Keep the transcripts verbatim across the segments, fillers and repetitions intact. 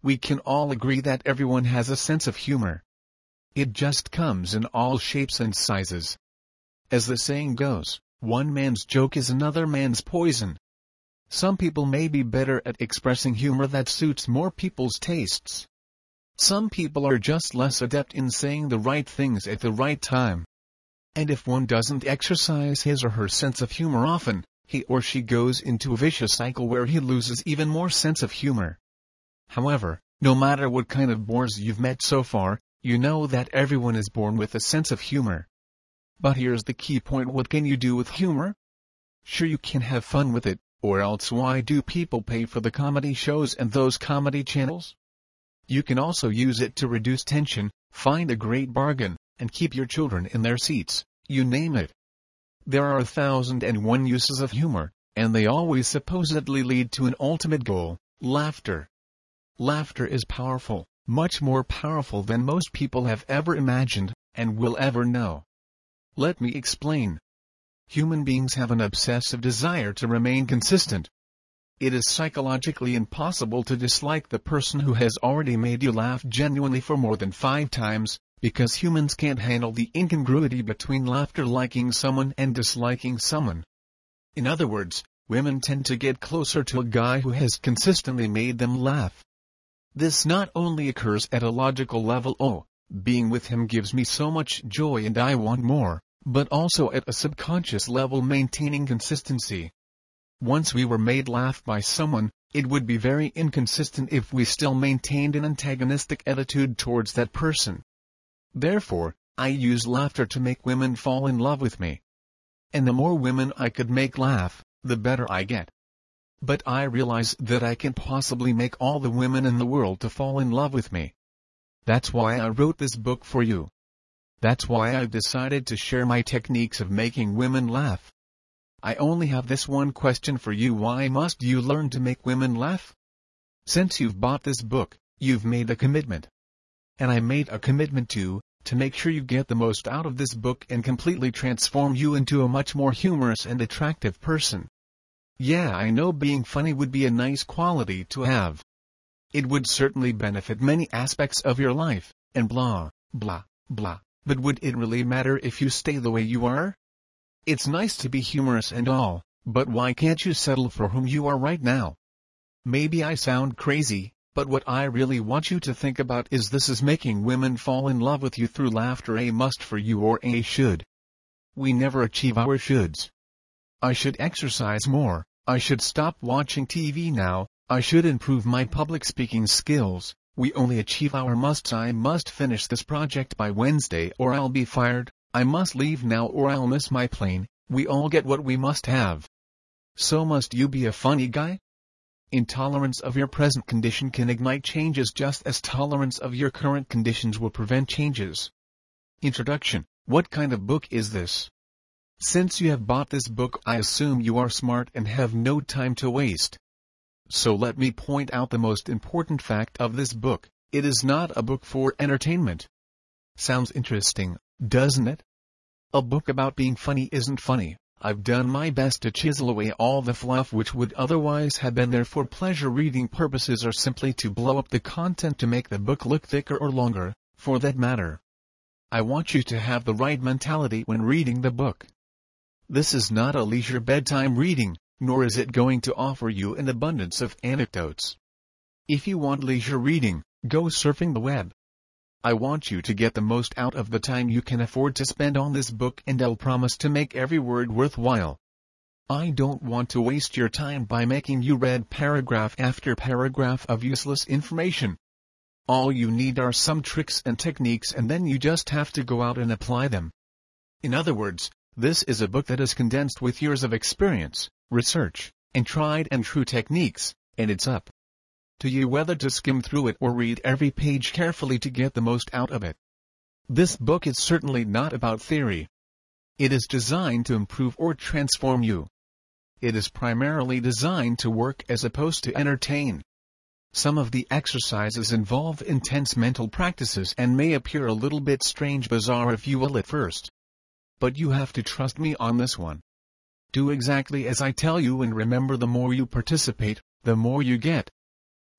We can all agree that everyone has a sense of humor. It just comes in all shapes and sizes. As the saying goes, one man's joke is another man's poison. Some people may be better at expressing humor that suits more people's tastes. Some people are just less adept in saying the right things at the right time. And if one doesn't exercise his or her sense of humor often, he or she goes into a vicious cycle where he loses even more sense of humor. However, no matter what kind of bores you've met so far, you know that everyone is born with a sense of humor. But here's the key point: what can you do with humor? Sure, you can have fun with it, or else why do people pay for the comedy shows and those comedy channels? You can also use it to reduce tension, find a great bargain, and keep your children in their seats, you name it. There are a thousand and one uses of humor, and they always supposedly lead to an ultimate goal: laughter. Laughter is powerful, much more powerful than most people have ever imagined, and will ever know. Let me explain. Human beings have an obsessive desire to remain consistent. It is psychologically impossible to dislike the person who has already made you laugh genuinely for more than five times, because humans can't handle the incongruity between laughter liking someone and disliking someone. In other words, women tend to get closer to a guy who has consistently made them laugh. This not only occurs at a logical level, oh, being with him gives me so much joy and I want more, but also at a subconscious level, maintaining consistency. Once we were made laugh by someone, it would be very inconsistent if we still maintained an antagonistic attitude towards that person. Therefore, I use laughter to make women fall in love with me. And the more women I could make laugh, the better I get. But I realize that I can't possibly make all the women in the world to fall in love with me. That's why I wrote this book for you. That's why I decided to share my techniques of making women laugh. I only have this one question for you: why must you learn to make women laugh? Since you've bought this book, you've made a commitment. And I made a commitment too, to make sure you get the most out of this book and completely transform you into a much more humorous and attractive person. Yeah, I know being funny would be a nice quality to have. It would certainly benefit many aspects of your life, and blah, blah, blah, but would it really matter if you stay the way you are? It's nice to be humorous and all, but why can't you settle for whom you are right now? Maybe I sound crazy, but what I really want you to think about is this: is making women fall in love with you through laughter a must for you or a should? We never achieve our shoulds. I should exercise more, I should stop watching T V now, I should improve my public speaking skills. We only achieve our musts: I must finish this project by Wednesday or I'll be fired, I must leave now or I'll miss my plane. We all get what we must have. So must you be a funny guy? Intolerance of your present condition can ignite changes, just as tolerance of your current conditions will prevent changes. Introduction: what kind of book is this? Since you have bought this book, I assume you are smart and have no time to waste. So let me point out the most important fact of this book: it is not a book for entertainment. Sounds interesting, doesn't it? A book about being funny isn't funny. I've done my best to chisel away all the fluff which would otherwise have been there for pleasure reading purposes, or simply to blow up the content to make the book look thicker or longer, for that matter. I want you to have the right mentality when reading the book. This is not a leisure bedtime reading, nor is it going to offer you an abundance of anecdotes. If you want leisure reading, go surfing the web. I want you to get the most out of the time you can afford to spend on this book, and I'll promise to make every word worthwhile. I don't want to waste your time by making you read paragraph after paragraph of useless information. All you need are some tricks and techniques, and then you just have to go out and apply them. In other words, this is a book that is condensed with years of experience, research, and tried and true techniques, and it's up to you whether to skim through it or read every page carefully to get the most out of it. This book is certainly not about theory. It is designed to improve or transform you. It is primarily designed to work as opposed to entertain. Some of the exercises involve intense mental practices and may appear a little bit strange, bizarre if you will at first. But you have to trust me on this one. Do exactly as I tell you, and remember, the more you participate, the more you get.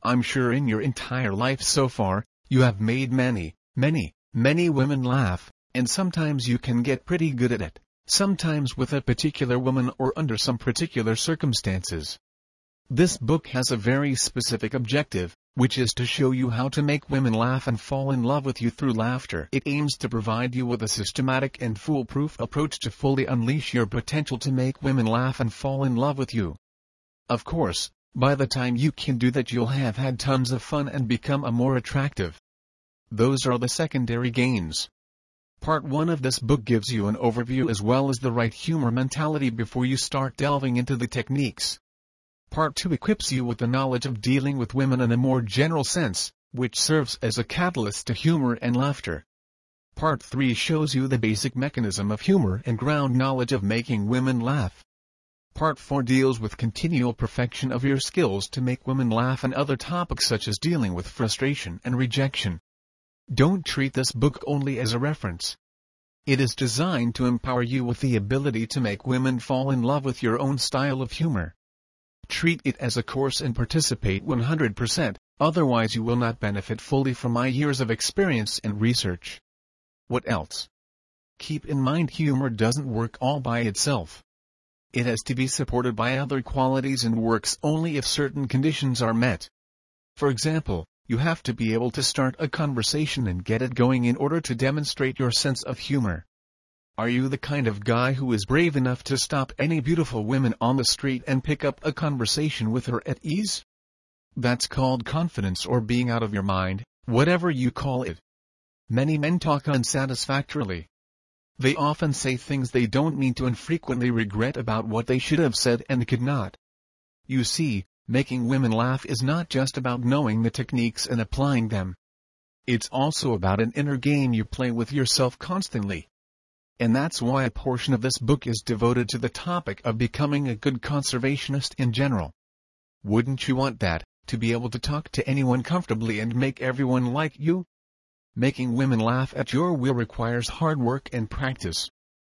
I'm sure in your entire life so far, you have made many, many, many women laugh, and sometimes you can get pretty good at it, sometimes with a particular woman or under some particular circumstances. This book has a very specific objective, which is to show you how to make women laugh and fall in love with you through laughter. It aims to provide you with a systematic and foolproof approach to fully unleash your potential to make women laugh and fall in love with you. Of course, by the time you can do that, you'll have had tons of fun and become a more attractive. Those are the secondary gains. Part one of this book gives you an overview as well as the right humor mentality before you start delving into the techniques. Part two equips you with the knowledge of dealing with women in a more general sense, which serves as a catalyst to humor and laughter. Part three shows you the basic mechanism of humor and ground knowledge of making women laugh. Part four deals with continual perfection of your skills to make women laugh and other topics such as dealing with frustration and rejection. Don't treat this book only as a reference. It is designed to empower you with the ability to make women fall in love with your own style of humor. Treat it as a course and participate one hundred percent, otherwise you will not benefit fully from my years of experience and research. What else? Keep in mind, humor doesn't work all by itself. It has to be supported by other qualities and works only if certain conditions are met. For example, you have to be able to start a conversation and get it going in order to demonstrate your sense of humor. Are you the kind of guy who is brave enough to stop any beautiful woman on the street and pick up a conversation with her at ease? That's called confidence or being out of your mind, whatever you call it. Many men talk unsatisfactorily. They often say things they don't mean to and frequently regret about what they should have said and could not. You see, making women laugh is not just about knowing the techniques and applying them. It's also about an inner game you play with yourself constantly. And that's why a portion of this book is devoted to the topic of becoming a good conservationist in general. Wouldn't you want that, to be able to talk to anyone comfortably and make everyone like you? Making women laugh at your will requires hard work and practice.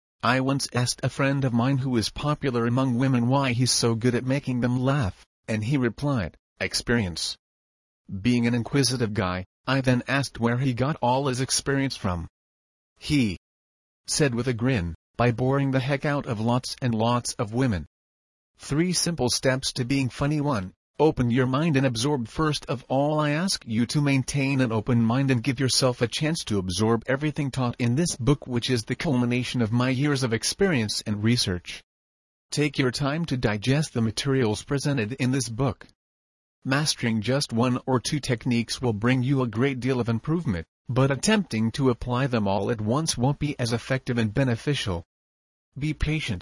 I once asked a friend of mine who is popular among women why he's so good at making them laugh, and he replied, experience. Being an inquisitive guy, I then asked where he got all his experience from. He said with a grin, by boring the heck out of lots and lots of women. Three simple steps to being funny. one. Open your mind and absorb. First of all, I ask you to maintain an open mind and give yourself a chance to absorb everything taught in this book, which is the culmination of my years of experience and research. Take your time to digest the materials presented in this book. Mastering just one or two techniques will bring you a great deal of improvement, but attempting to apply them all at once won't be as effective and beneficial. Be patient.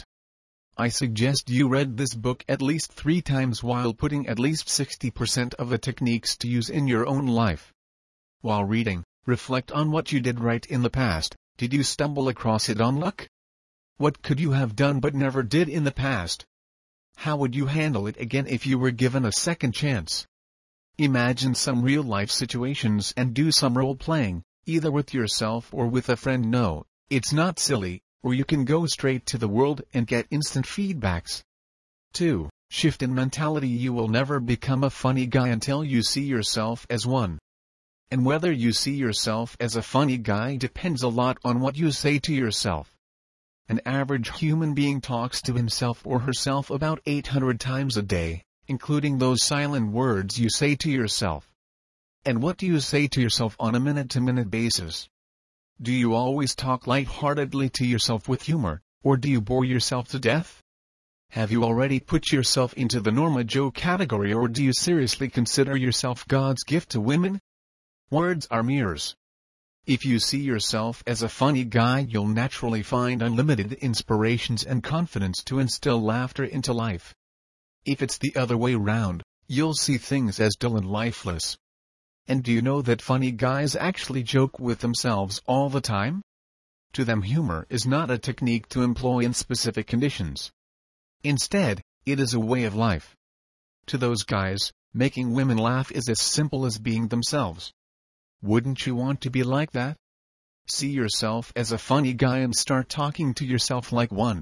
I suggest you read this book at least three times while putting at least sixty percent of the techniques to use in your own life. While reading, reflect on what you did right in the past. Did you stumble across it on luck? What could you have done but never did in the past? How would you handle it again if you were given a second chance? Imagine some real-life situations and do some role-playing, either with yourself or with a friend. No, it's not silly, or you can go straight to the world and get instant feedbacks. two. Shift in mentality. You will never become a funny guy until you see yourself as one. And whether you see yourself as a funny guy depends a lot on what you say to yourself. An average human being talks to himself or herself about eight hundred times a day, including those silent words you say to yourself. And what do you say to yourself on a minute-to-minute basis? Do you always talk lightheartedly to yourself with humor, or do you bore yourself to death? Have you already put yourself into the Norma Joe category, or do you seriously consider yourself God's gift to women? Words are mirrors. If you see yourself as a funny guy, you'll naturally find unlimited inspirations and confidence to instill laughter into life. If it's the other way round, you'll see things as dull and lifeless. And do you know that funny guys actually joke with themselves all the time? To them, humor is not a technique to employ in specific conditions. Instead, it is a way of life. To those guys, making women laugh is as simple as being themselves. Wouldn't you want to be like that? See yourself as a funny guy and start talking to yourself like one.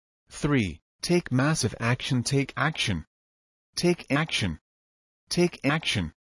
three. Take massive action. Take action. Take action. Take action.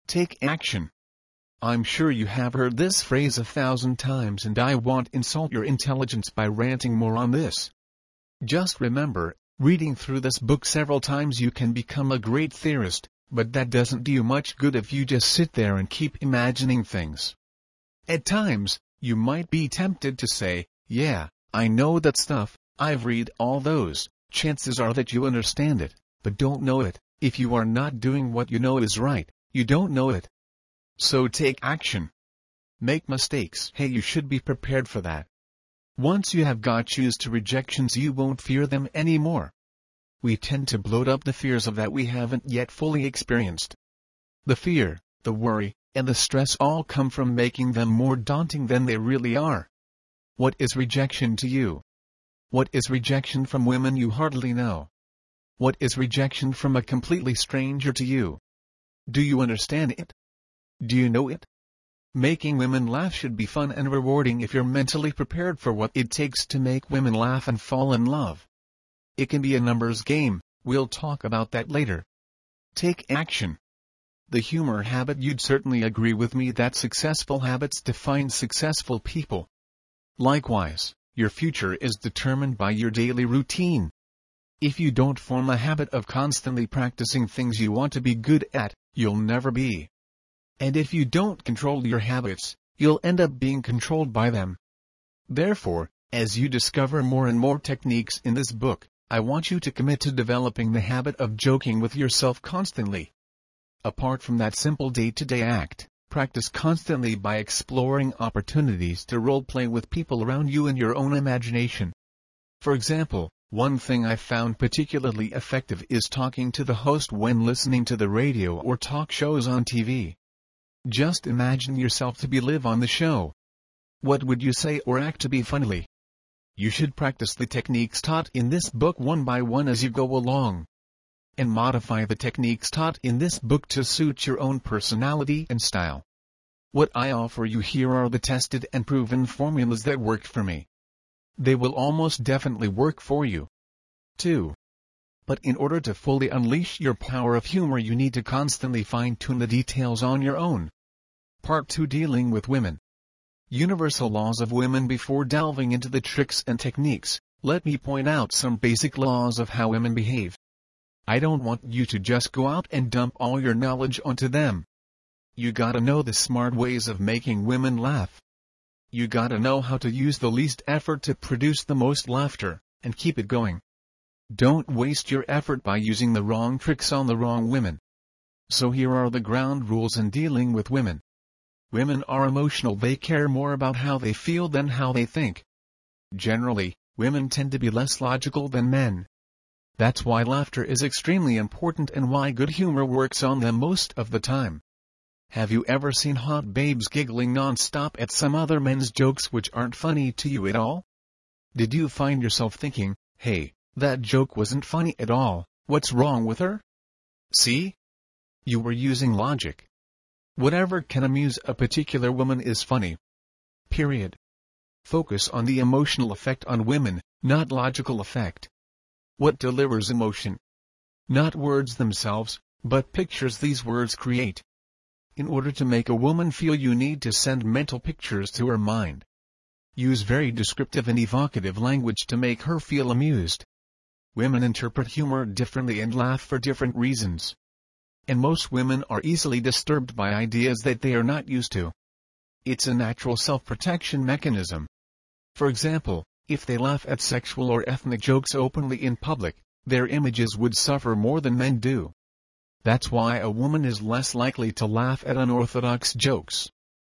Take action. I'm sure you have heard this phrase a thousand times, and I won't insult your intelligence by ranting more on this. Just remember, reading through this book several times you can become a great theorist, but that doesn't do you much good if you just sit there and keep imagining things. At times, you might be tempted to say, yeah, I know that stuff, I've read all those. Chances are that you understand it, but don't know it. If you are not doing what you know is right, you don't know it. So take action. Make mistakes. Hey, you should be prepared for that. Once you have got used to rejections, you won't fear them anymore. We tend to bloat up the fears of that we haven't yet fully experienced. The fear, the worry, and the stress all come from making them more daunting than they really are. What is rejection to you? What is rejection from women you hardly know? What is rejection from a completely stranger to you? Do you understand it? Do you know it? Making women laugh should be fun and rewarding if you're mentally prepared for what it takes to make women laugh and fall in love. It can be a numbers game, we'll talk about that later. Take action. The humor habit. You'd certainly agree with me that successful habits define successful people. Likewise, your future is determined by your daily routine. If you don't form a habit of constantly practicing things you want to be good at, you'll never be. And if you don't control your habits, you'll end up being controlled by them. Therefore, as you discover more and more techniques in this book, I want you to commit to developing the habit of joking with yourself constantly. Apart from that simple day-to-day act, practice constantly by exploring opportunities to role-play with people around you in your own imagination. For example, one thing I found particularly effective is talking to the host when listening to the radio or talk shows on T V. Just imagine yourself to be live on the show. What would you say or act to be funny? You should practice the techniques taught in this book one by one as you go along. And modify the techniques taught in this book to suit your own personality and style. What I offer you here are the tested and proven formulas that worked for me. They will almost definitely work for you, too. But in order to fully unleash your power of humor, you need to constantly fine-tune the details on your own. Part two. Dealing with women. Universal laws of women. Before delving into the tricks and techniques, let me point out some basic laws of how women behave. I don't want you to just go out and dump all your knowledge onto them. You gotta know the smart ways of making women laugh. You gotta know how to use the least effort to produce the most laughter, and keep it going. Don't waste your effort by using the wrong tricks on the wrong women. So here are the ground rules in dealing with women. Women are emotional. They care more about how they feel than how they think. Generally, women tend to be less logical than men. That's why laughter is extremely important and why good humor works on them most of the time. Have you ever seen hot babes giggling non-stop at some other men's jokes which aren't funny to you at all? Did you find yourself thinking, hey, that joke wasn't funny at all, what's wrong with her? See? You were using logic. Whatever can amuse a particular woman is funny. Period. Focus on the emotional effect on women, not logical effect. What delivers emotion? Not words themselves, but pictures these words create. In order to make a woman feel, you need to send mental pictures to her mind. Use very descriptive and evocative language to make her feel amused. Women interpret humor differently and laugh for different reasons. And most women are easily disturbed by ideas that they are not used to. It's a natural self-protection mechanism. For example, if they laugh at sexual or ethnic jokes openly in public, their images would suffer more than men do. That's why a woman is less likely to laugh at unorthodox jokes.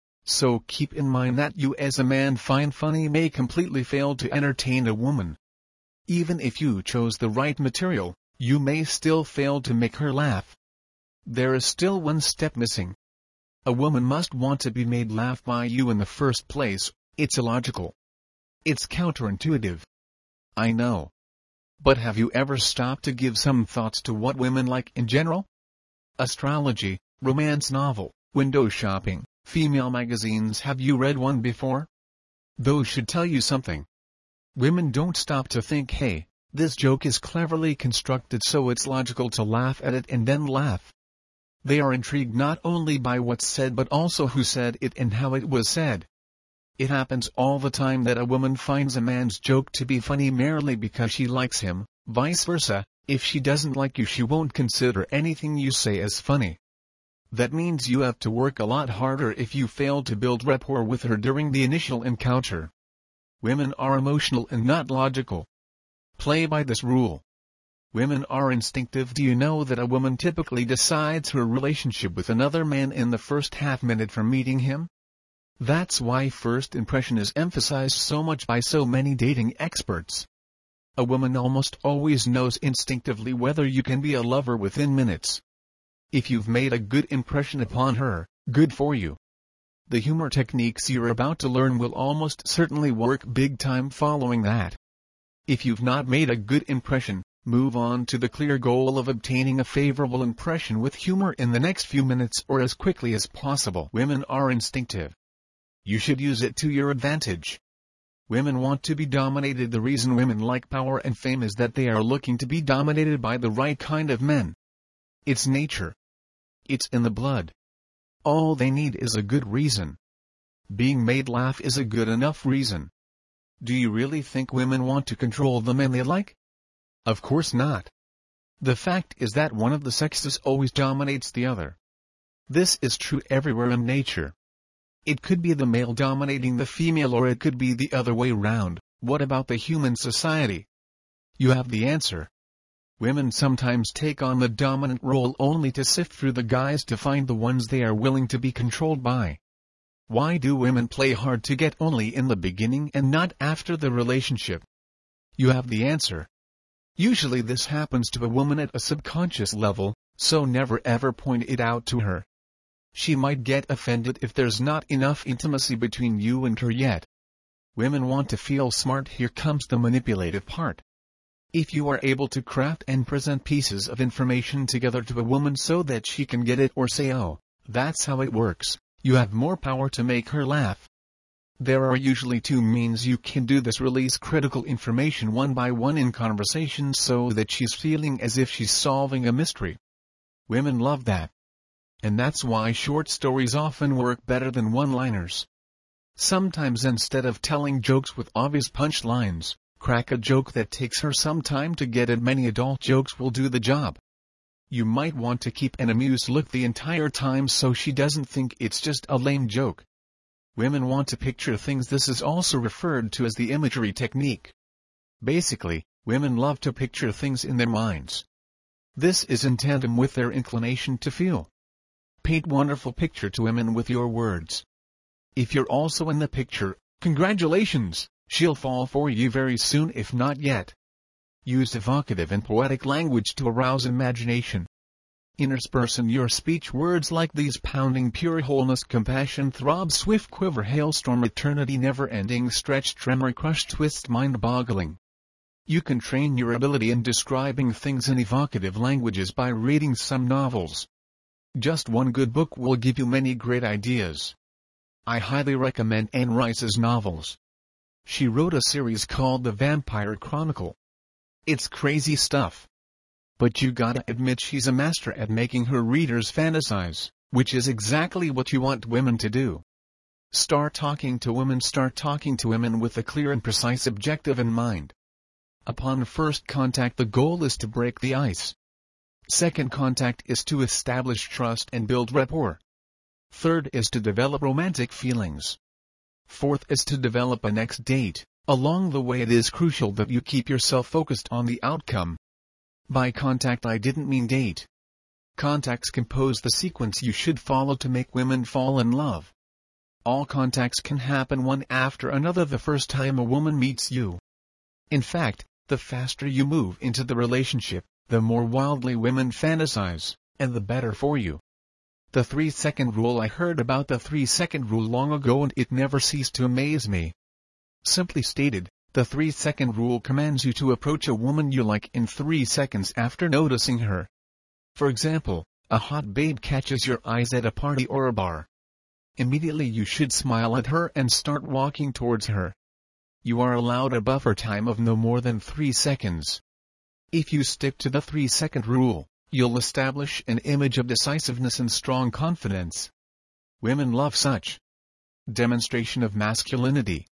So keep in mind that you as a man find funny may completely fail to entertain a woman. Even if you chose the right material, you may still fail to make her laugh. There is still one step missing. A woman must want to be made laugh by you in the first place. It's illogical. It's counterintuitive. I know. But have you ever stopped to give some thoughts to what women like in general? Astrology, romance novel, window shopping, female magazines. Have you read one before? Those should tell you something. Women don't stop to think, hey, this joke is cleverly constructed so it's logical to laugh at it and then laugh. They are intrigued not only by what's said but also who said it and how it was said. It happens all the time that a woman finds a man's joke to be funny merely because she likes him, vice versa. If she doesn't like you, she won't consider anything you say as funny. That means you have to work a lot harder if you fail to build rapport with her during the initial encounter. Women are emotional and not logical. Play by this rule. Women are instinctive. Do you know that a woman typically decides her relationship with another man in the first half minute from meeting him? That's why first impression is emphasized so much by so many dating experts. A woman almost always knows instinctively whether you can be a lover within minutes. If you've made a good impression upon her, good for you. The humor techniques you're about to learn will almost certainly work big time following that. If you've not made a good impression, move on to the clear goal of obtaining a favorable impression with humor in the next few minutes or as quickly as possible. Women are instinctive. You should use it to your advantage. Women want to be dominated. The reason women like power and fame is that they are looking to be dominated by the right kind of men. It's nature. It's in the blood. All they need is a good reason. Being made laugh is a good enough reason. Do you really think women want to control the men they like? Of course not. The fact is that one of the sexes always dominates the other. This is true everywhere in nature. It could be the male dominating the female, or it could be the other way round. What about the human society? You have the answer. Women sometimes take on the dominant role only to sift through the guys to find the ones they are willing to be controlled by. Why do women play hard to get only in the beginning and not after the relationship? You have the answer. Usually this happens to a woman at a subconscious level, so never ever point it out to her. She might get offended if there's not enough intimacy between you and her yet. Women want to feel smart. Here comes the manipulative part. If you are able to craft and present pieces of information together to a woman so that she can get it or say, oh, that's how it works, you have more power to make her laugh. There are usually two means you can do this: release critical information one by one in conversation so that she's feeling as if she's solving a mystery. Women love that. And that's why short stories often work better than one-liners. Sometimes instead of telling jokes with obvious punchlines, crack a joke that takes her some time to get, and many adult jokes will do the job. You might want to keep an amused look the entire time so she doesn't think it's just a lame joke. Women want to picture things. This is also referred to as the imagery technique. Basically, women love to picture things in their minds. This is in tandem with their inclination to feel. Paint wonderful picture to women with your words. If you're also in the picture, congratulations, she'll fall for you very soon, if not yet. Use evocative and poetic language to arouse imagination. Intersperse in your speech words like these: pounding, pure wholeness, compassion, throb, swift quiver, hailstorm, eternity, never-ending, stretch, tremor, crush, twist, mind-boggling. You can train your ability in describing things in evocative languages by reading some novels. Just one good book will give you many great ideas. I highly recommend Anne Rice's novels. She wrote a series called The Vampire Chronicle. It's crazy stuff. But you gotta admit she's a master at making her readers fantasize, which is exactly what you want women to do. Start talking to women. Start talking to women with a clear and precise objective in mind. Upon first contact, the goal is to break the ice. Second contact is to establish trust and build rapport. Third is to develop romantic feelings. Fourth is to develop a next date. Along the way, it is crucial that you keep yourself focused on the outcome. By contact, I didn't mean date. Contacts compose the sequence you should follow to make women fall in love. All contacts can happen one after another the first time a woman meets you. In fact, the faster you move into the relationship, the more wildly women fantasize, and the better for you. The three-second rule. I heard about the three-second rule long ago and it never ceased to amaze me. Simply stated, the three-second rule commands you to approach a woman you like in three seconds after noticing her. For example, a hot babe catches your eyes at a party or a bar. Immediately you should smile at her and start walking towards her. You are allowed a buffer time of no more than three seconds. If you stick to the three-second rule, You'll establish an image of decisiveness and strong confidence. Women love such demonstration of masculinity.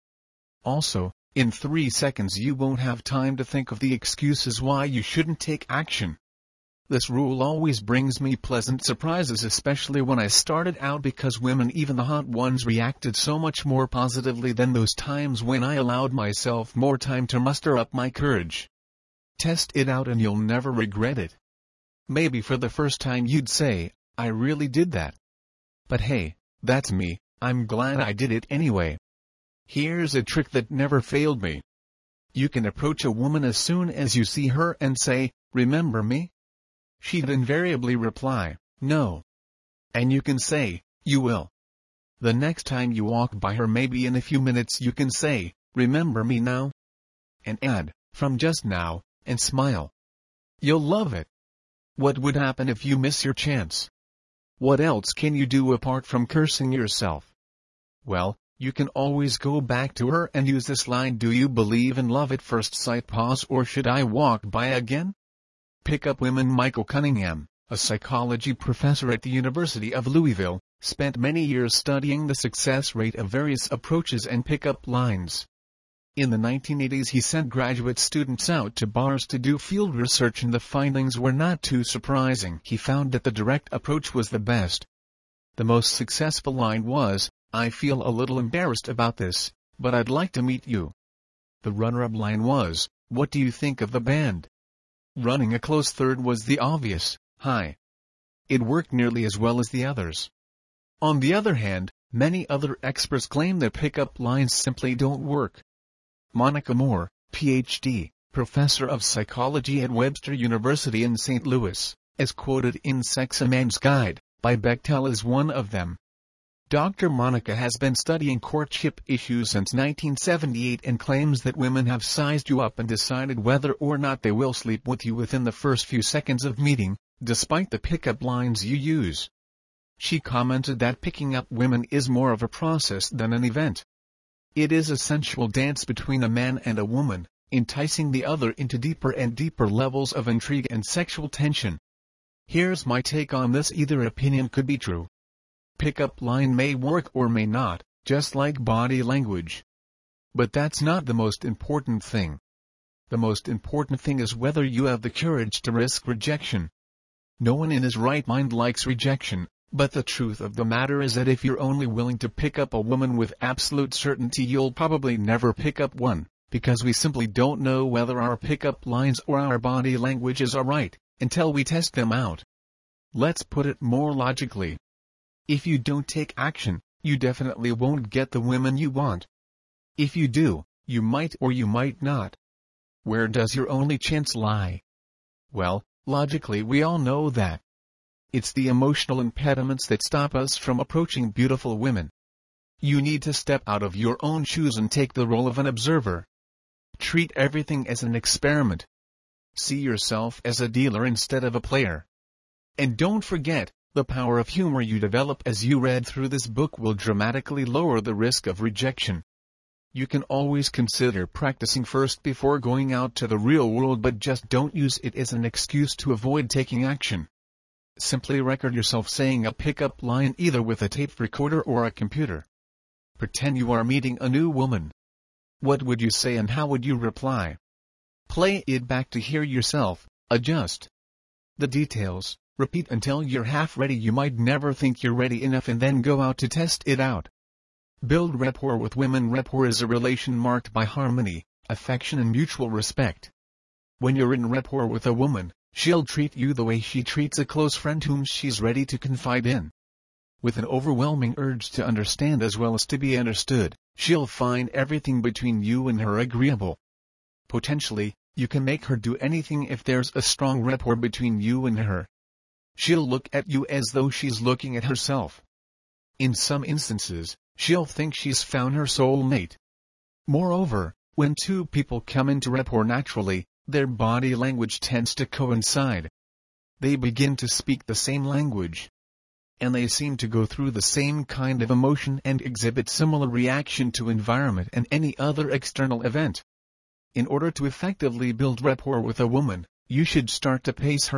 Also, in three seconds you won't have time to think of the excuses why you shouldn't take action. This rule always brings me pleasant surprises, especially when I started out, because women, even the hot ones, reacted so much more positively than those times when I allowed myself more time to muster up my courage. Test it out and you'll never regret it. Maybe for the first time you'd say, I really did that. But hey, that's me, I'm glad I did it anyway. Here's a trick that never failed me. You can approach a woman as soon as you see her and say, remember me? She'd invariably reply, no. And you can say, you will. The next time you walk by her, maybe in a few minutes, you can say, remember me now? And add, from just now, and smile. You'll love it. What would happen if you miss your chance? What else can you do apart from cursing yourself? Well, you can always go back to her and use this line, do you believe in love at first sight? Pause, or should I walk by again? Pick up women. Michael Cunningham, a psychology professor at the University of Louisville, spent many years studying the success rate of various approaches and pick-up lines. In the nineteen eighties he sent graduate students out to bars to do field research, and the findings were not too surprising. He found that the direct approach was the best. The most successful line was, I feel a little embarrassed about this, but I'd like to meet you. The runner-up line was, what do you think of the band? Running a close third was the obvious, hi. It worked nearly as well as the others. On the other hand, many other experts claim that pick-up lines simply don't work. Monica Moore, P H D, professor of psychology at Webster University in Saint Louis, as quoted in Sex: A Man's Guide by Bechtel, is one of them. Doctor Monica has been studying courtship issues since nineteen seventy-eight and claims that women have sized you up and decided whether or not they will sleep with you within the first few seconds of meeting, despite the pickup lines you use. She commented that picking up women is more of a process than an event. It is a sensual dance between a man and a woman, enticing the other into deeper and deeper levels of intrigue and sexual tension. Here's my take on this: either opinion could be true. Pickup line may work or may not, just like body language. But that's not the most important thing. The most important thing is whether you have the courage to risk rejection. No one in his right mind likes rejection, but the truth of the matter is that if you're only willing to pick up a woman with absolute certainty, you'll probably never pick up one, because we simply don't know whether our pickup lines or our body languages are right, until we test them out. Let's put it more logically. If you don't take action, you definitely won't get the women you want. If you do, you might or you might not. Where does your only chance lie? Well, logically we all know that. It's the emotional impediments that stop us from approaching beautiful women. You need to step out of your own shoes and take the role of an observer. Treat everything as an experiment. See yourself as a dealer instead of a player. And don't forget, the power of humor you develop as you read through this book will dramatically lower the risk of rejection. You can always consider practicing first before going out to the real world, but just don't use it as an excuse to avoid taking action. Simply record yourself saying a pickup line either with a tape recorder or a computer. Pretend you are meeting a new woman. What would you say and how would you reply? Play it back to hear yourself, adjust the details, repeat until you're half ready. You might never think you're ready enough and then go out to test it out. Build rapport with women. Rapport is a relation marked by harmony, affection and mutual respect. When you're in rapport with a woman, she'll treat you the way she treats a close friend whom she's ready to confide in. With an overwhelming urge to understand as well as to be understood, she'll find everything between you and her agreeable. Potentially, you can make her do anything if there's a strong rapport between you and her. She'll look at you as though she's looking at herself. In some instances, she'll think she's found her soulmate. Moreover, when two people come into rapport naturally, their body language tends to coincide. They begin to speak the same language. And they seem to go through the same kind of emotion and exhibit similar reaction to environment and any other external event. In order to effectively build rapport with a woman, you should start to pace her,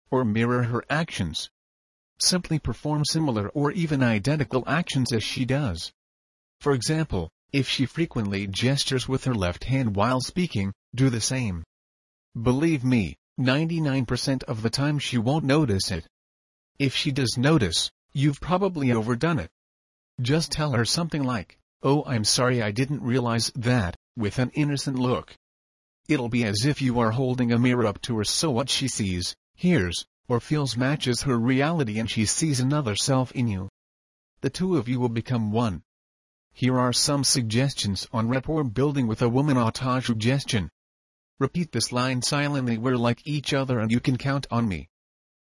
or mirror her actions. Simply perform similar or even identical actions as she does. For example, if she frequently gestures with her left hand while speaking, do the same. Believe me, ninety-nine percent of the time she won't notice it. If she does notice, you've probably overdone it. Just tell her something like, "Oh, I'm sorry, I didn't realize that," with an innocent look. It'll be as if you are holding a mirror up to her, so what she sees, hears, or feels matches her reality and she sees another self in you. The two of you will become one. Here are some suggestions on rapport building with a woman. Autosuggestion. Repeat this line silently: "We're like each other and you can count on me."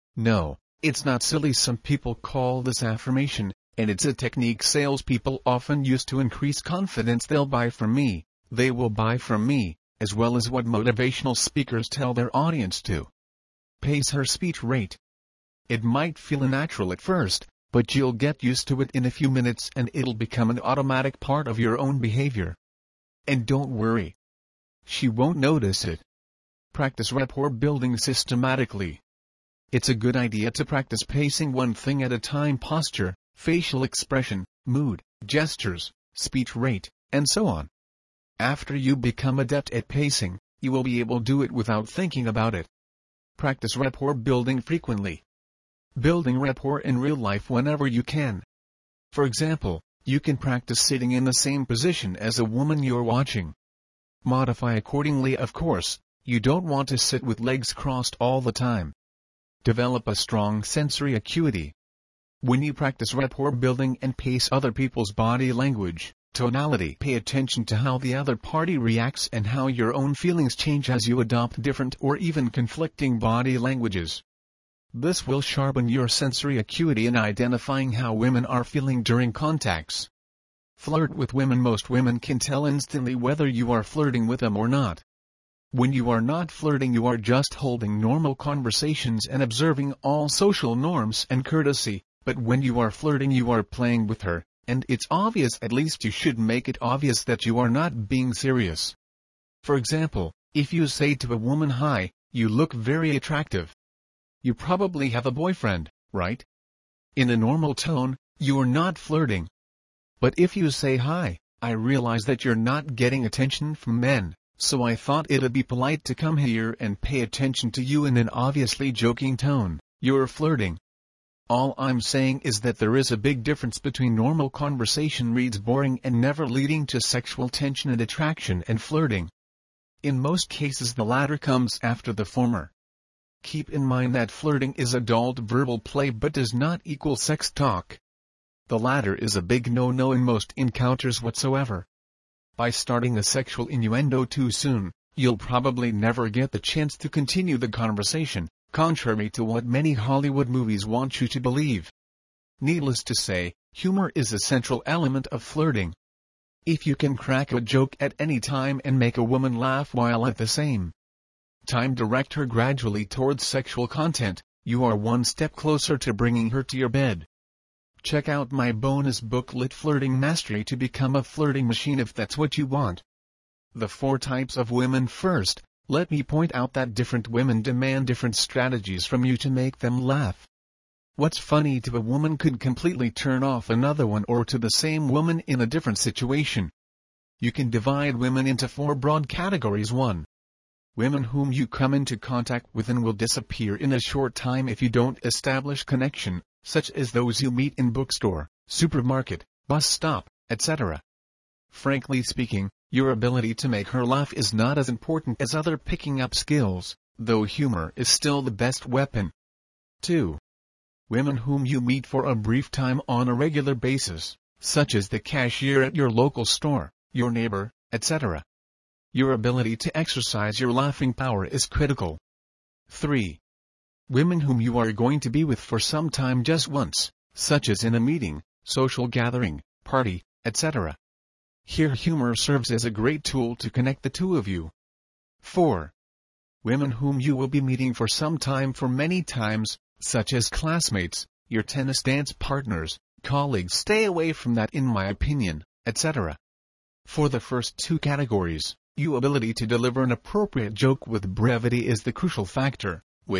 No, it's not silly. Some people call this affirmation, and it's a technique salespeople often use to increase confidence. They'll buy from me, they will buy from me, as well as what motivational speakers tell their audience to. Pace her speech rate. It might feel unnatural at first, but you'll get used to it in a few minutes and it'll become an automatic part of your own behavior. And don't worry, she won't notice it. Practice rapport building systematically. It's a good idea to practice pacing one thing at a time: posture, facial expression, mood, gestures, speech rate, and so on. After you become adept at pacing, you will be able to do it without thinking about it. Practice rapport building frequently. Building rapport in real life whenever you can. For example, you can practice sitting in the same position as a woman you're watching. Modify accordingly, of course. You don't want to sit with legs crossed all the time. Develop a strong sensory acuity. When you practice rapport building and pace other people's body language, tonality, pay attention to how the other party reacts and how your own feelings change as you adopt different or even conflicting body languages. This will sharpen your sensory acuity in identifying how women are feeling during contacts. Flirt with women. Most women can tell instantly whether you are flirting with them or not. When you are not flirting, you are just holding normal conversations and observing all social norms and courtesy, but when you are flirting, you are playing with her, and it's obvious. At least you should make it obvious that you are not being serious. For example, if you say to a woman, "Hi, you look very attractive." You probably have a boyfriend, right? In a normal tone, you are not flirting. But if you say, "Hi, I realize that you're not getting attention from men, so I thought it'd be polite to come here and pay attention to you," in an obviously joking tone, you're flirting. All I'm saying is that there is a big difference between normal conversation reads boring and never leading to sexual tension and attraction, and flirting. In most cases, the latter comes after the former. Keep in mind that flirting is adult verbal play but does not equal sex talk. The latter is a big no-no in most encounters whatsoever. By starting a sexual innuendo too soon, you'll probably never get the chance to continue the conversation, contrary to what many Hollywood movies want you to believe. Needless to say, humor is a central element of flirting. If you can crack a joke at any time and make a woman laugh while at the same time direct her gradually towards sexual content, you are one step closer to bringing her to your bed. Check out my bonus booklet, Flirting Mastery, to become a flirting machine if that's what you want. The four types of women. First, let me point out that different women demand different strategies from you to make them laugh. What's funny to a woman could completely turn off another one, or to the same woman in a different situation. You can divide women into four broad categories. one. Women whom you come into contact with and will disappear in a short time if you don't establish connection, such as those you meet in bookstore, supermarket, bus stop, et cetera. Frankly speaking, your ability to make her laugh is not as important as other picking up skills, though humor is still the best weapon. two. Women whom you meet for a brief time on a regular basis, such as the cashier at your local store, your neighbor, et cetera. Your ability to exercise your laughing power is critical. three. Women whom you are going to be with for some time just once, such as in a meeting, social gathering, party, et cetera. Here humor serves as a great tool to connect the two of you. four. Women whom you will be meeting for some time, for many times, such as classmates, your tennis dance partners, colleagues. Stay away from that, in my opinion, et cetera. For the first two categories, your ability to deliver an appropriate joke with brevity is the crucial factor, which,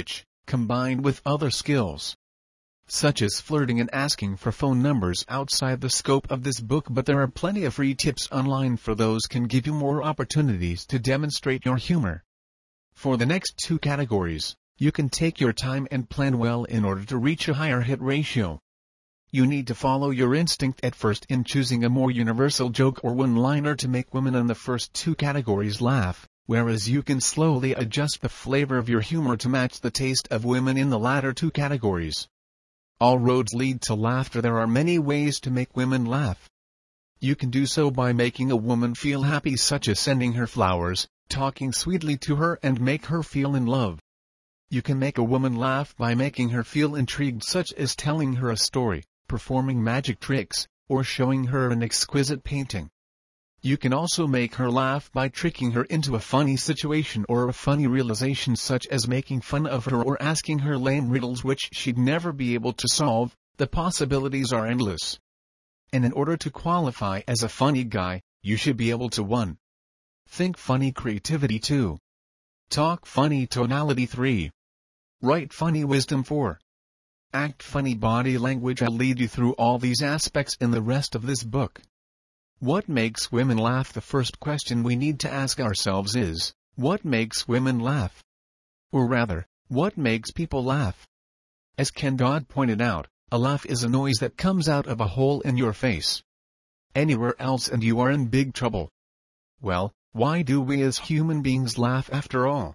combined with other skills, such as flirting and asking for phone numbers outside the scope of this book, but there are plenty of free tips online for those can give you more opportunities to demonstrate your humor. For the next two categories, you can take your time and plan well in order to reach a higher hit ratio. You need to follow your instinct at first in choosing a more universal joke or one-liner to make women in the first two categories laugh, whereas you can slowly adjust the flavor of your humor to match the taste of women in the latter two categories. All roads lead to laughter. There are many ways to make women laugh. You can do so by making a woman feel happy, such as sending her flowers, talking sweetly to her, and make her feel in love. You can make a woman laugh by making her feel intrigued, such as telling her a story, performing magic tricks, or showing her an exquisite painting. You can also make her laugh by tricking her into a funny situation or a funny realization, such as making fun of her or asking her lame riddles which she'd never be able to solve. The possibilities are endless. And in order to qualify as a funny guy, you should be able to one. Think funny creativity two. Talk funny tonality three. Write funny wisdom four. Act funny body language. I'll lead you through all these aspects in the rest of this book. What makes women laugh? The first question we need to ask ourselves is, what makes women laugh? Or rather, what makes people laugh? As Ken Dodd pointed out, a laugh is a noise that comes out of a hole in your face. Anywhere else and you are in big trouble. Well, why do we as human beings laugh after all?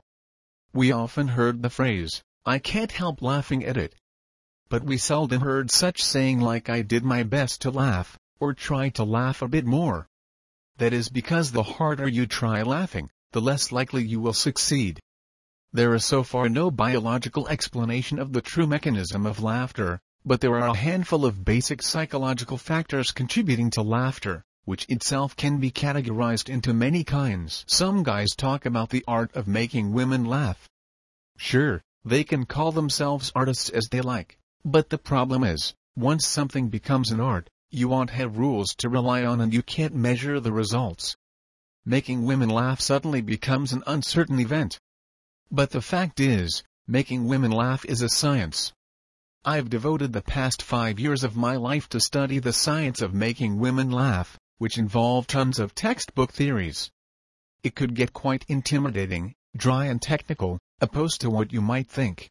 We often heard the phrase, "I can't help laughing at it." But we seldom heard such saying like, "I did my best to laugh," or "try to laugh a bit more." That is because the harder you try laughing, the less likely you will succeed. There is so far no biological explanation of the true mechanism of laughter, but there are a handful of basic psychological factors contributing to laughter, which itself can be categorized into many kinds. Some guys talk about the art of making women laugh. Sure, they can call themselves artists as they like, but the problem is, once something becomes an art, you won't have rules to rely on and you can't measure the results. Making women laugh suddenly becomes an uncertain event. But the fact is, making women laugh is a science. I've devoted the past five years of my life to study the science of making women laugh, which involved tons of textbook theories. It could get quite intimidating, dry and technical, opposed to what you might think.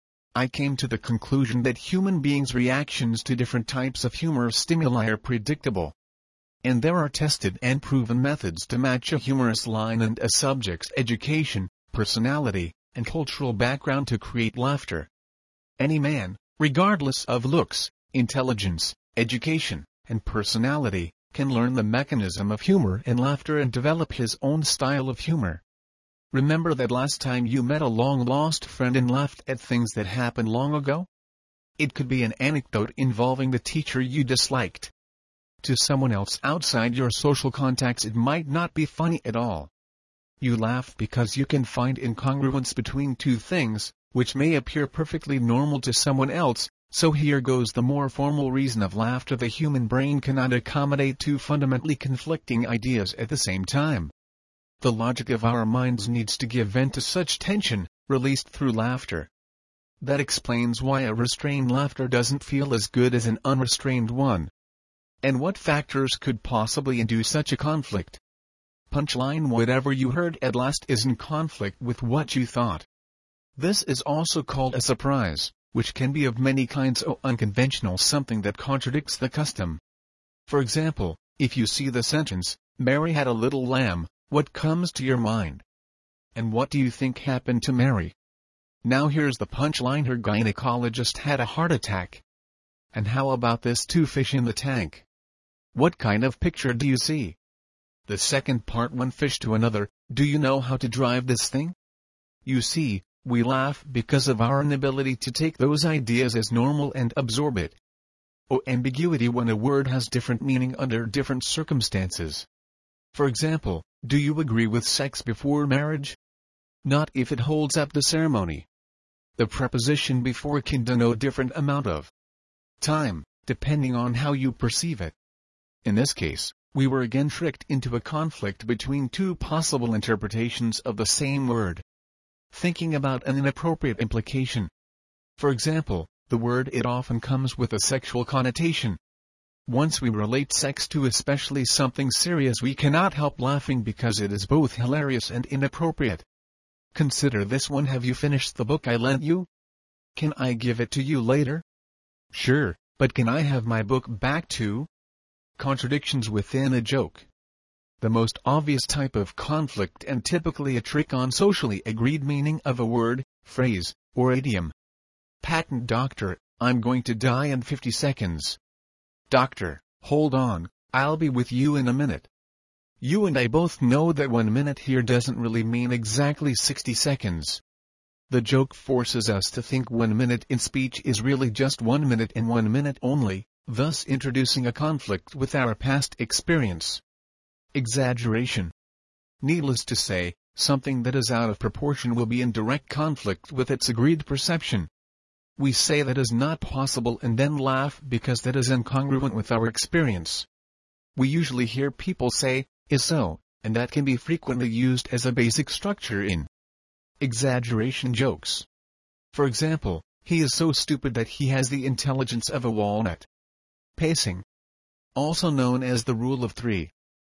I came to the conclusion that human beings' reactions to different types of humor stimuli are predictable. And there are tested and proven methods to match a humorous line and a subject's education, personality, and cultural background to create laughter. Any man, regardless of looks, intelligence, education, and personality, can learn the mechanism of humor and laughter and develop his own style of humor. Remember that last time you met a long-lost friend and laughed at things that happened long ago? It could be an anecdote involving the teacher you disliked. To someone else outside your social contacts it might not be funny at all. You laugh because you can find incongruence between two things, which may appear perfectly normal to someone else, so here goes the more formal reason of laughter. The human brain cannot accommodate two fundamentally conflicting ideas at the same time. The logic of our minds needs to give vent to such tension, released through laughter. That explains why a restrained laughter doesn't feel as good as an unrestrained one. And what factors could possibly induce such a conflict? Punchline: whatever you heard at last is in conflict with what you thought. This is also called a surprise, which can be of many kinds or unconventional, something that contradicts the custom. For example, if you see the sentence, "Mary had a little lamb," what comes to your mind? And what do you think happened to Mary? Now here's the punchline: her gynecologist had a heart attack. And how about this two fish in the tank? What kind of picture do you see? The second part: one fish to another, do you know how to drive this thing? You see, we laugh because of our inability to take those ideas as normal and absorb it. Or ambiguity: when a word has different meaning under different circumstances. For example, do you agree with sex before marriage? Not if it holds up the ceremony. The preposition before can denote different amount of time, depending on how you perceive it. In this case, we were again tricked into a conflict between two possible interpretations of the same word. Thinking about an inappropriate implication. For example, the word "it" often comes with a sexual connotation. Once we relate sex to especially something serious, we cannot help laughing because it is both hilarious and inappropriate. Consider this one. Have you finished the book I lent you? Can I give it to you later? Sure, but can I have my book back too? Contradictions within a joke. The most obvious type of conflict and typically a trick on socially agreed meaning of a word, phrase, or idiom. Patent doctor, I'm going to die in fifty seconds. Doctor, hold on, I'll be with you in a minute. You and I both know that one minute here doesn't really mean exactly sixty seconds. The joke forces us to think one minute in speech is really just one minute and one minute only, thus introducing a conflict with our past experience. Exaggeration. Needless to say, something that is out of proportion will be in direct conflict with its agreed perception. We say that is not possible and then laugh because that is incongruent with our experience. We usually hear people say, "is so," and that can be frequently used as a basic structure in exaggeration jokes. For example, he is so stupid that he has the intelligence of a walnut. Pacing. Also known as the rule of three.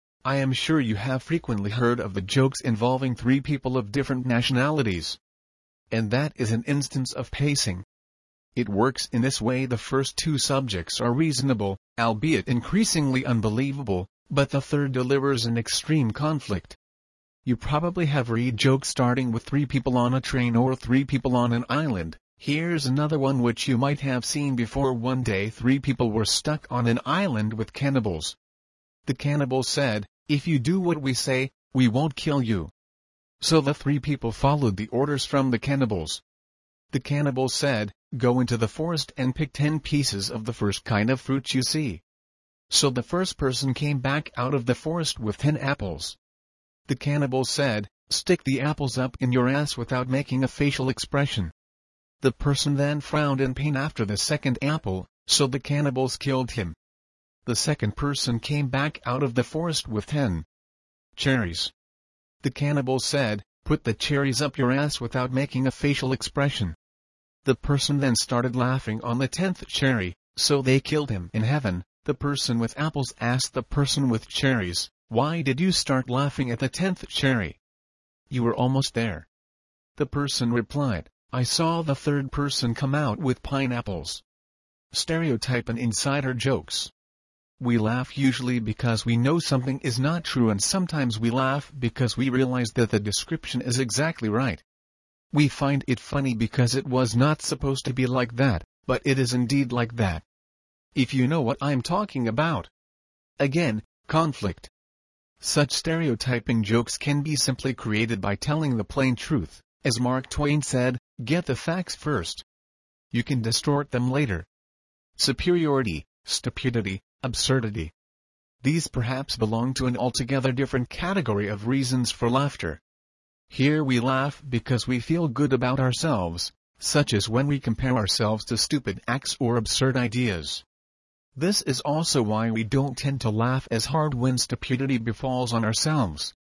I am sure you have frequently heard of the jokes involving three people of different nationalities. And that is an instance of pacing. It works in this way: the first two subjects are reasonable, albeit increasingly unbelievable, but the third delivers an extreme conflict. You probably have read jokes starting with three people on a train or three people on an island. Here's another one which you might have seen before. One day three people were stuck on an island with cannibals. The cannibals said, "If you do what we say, we won't kill you." So the three people followed the orders from the cannibals. The cannibals said, "Go into the forest and pick ten pieces of the first kind of fruit you see." So the first person came back out of the forest with ten apples. The cannibals said, "Stick the apples up in your ass without making a facial expression." The person then frowned in pain after the second apple, so the cannibals killed him. The second person came back out of the forest with ten cherries. The cannibals said, "Put the cherries up your ass without making a facial expression." The person then started laughing on the tenth cherry, so they killed him. In heaven, the person with apples asked the person with cherries, "Why did you start laughing at the tenth cherry? You were almost there." The person replied, "I saw the third person come out with pineapples." Stereotype and insider jokes. We laugh usually because we know something is not true, and sometimes we laugh because we realize that the description is exactly right. We find it funny because it was not supposed to be like that, but it is indeed like that. If you know what I'm talking about. Again, conflict. Such stereotyping jokes can be simply created by telling the plain truth. As Mark Twain said, "Get the facts first. You can distort them later." Superiority, stupidity, absurdity. These perhaps belong to an altogether different category of reasons for laughter. Here we laugh because we feel good about ourselves, such as when we compare ourselves to stupid acts or absurd ideas. This is also why we don't tend to laugh as hard when stupidity befalls on ourselves.